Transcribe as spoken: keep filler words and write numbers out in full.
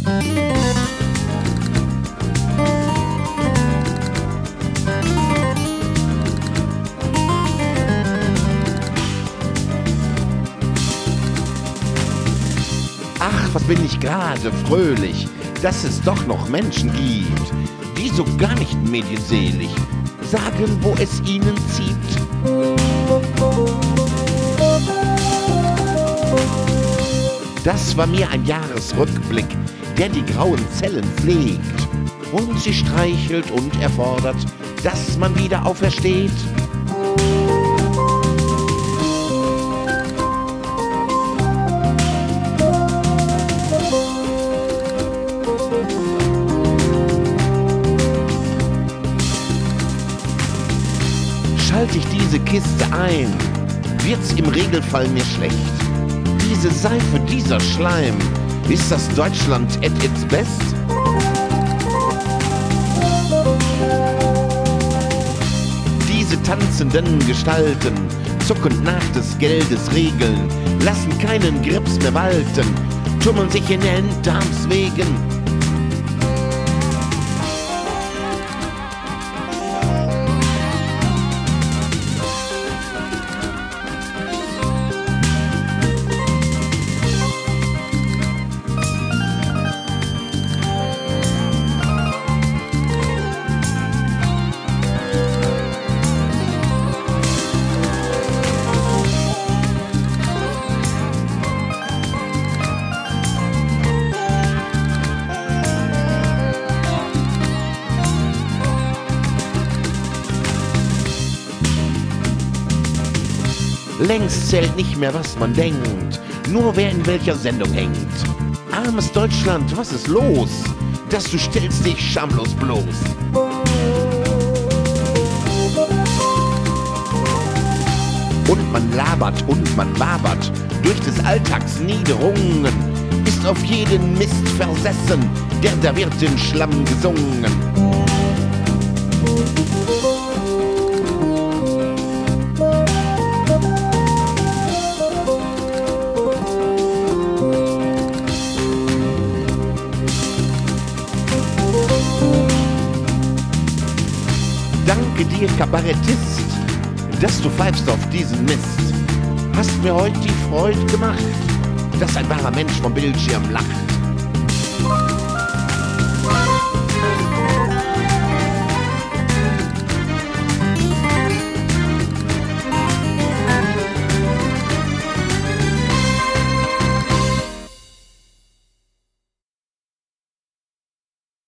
Ach, was bin ich gerade fröhlich, dass es doch noch Menschen gibt, die so gar nicht medienselig sagen, wo es ihnen zieht. Das war mir ein Jahresrückblick, der die grauen Zellen pflegt und sie streichelt und erfordert, dass man wieder aufersteht. Schalte ich diese Kiste ein, wird's im Regelfall mir schlecht. Diese Seife, dieser Schleim, ist das Deutschland at its best? Diese tanzenden Gestalten, zuckend nach des Geldes Regeln, lassen keinen Grips mehr walten, tummeln sich in Enddarmswegen. Längst zählt nicht mehr, was man denkt, nur wer in welcher Sendung hängt. Armes Deutschland, was ist los, dass du stellst dich schamlos bloß? Und man labert und man wabert durch des Alltags Niederungen, ist auf jeden Mist versessen, der da wird in Schlamm gesungen. Danke dir, Kabarettist, dass du pfeifst auf diesen Mist. Hast mir heute die Freude gemacht, dass ein wahrer Mensch vom Bildschirm lacht.